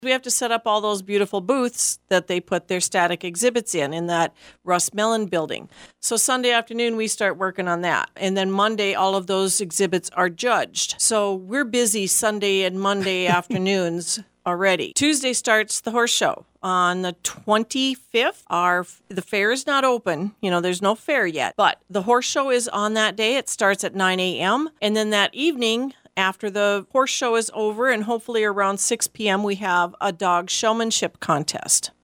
We have to set up all those beautiful booths that they put their static exhibits in that Russ Mellon building. So Sunday afternoon, we start working on that. And then Monday, all of those exhibits are judged. So we're busy Sunday and Monday afternoons already. Tuesday starts the horse show. On the 25th, the fair is not open. There's no fair yet. But the horse show is on that day. It starts at 9 a.m. And then that evening, after the horse show is over and hopefully around 6 p.m., we have a dog showmanship contest.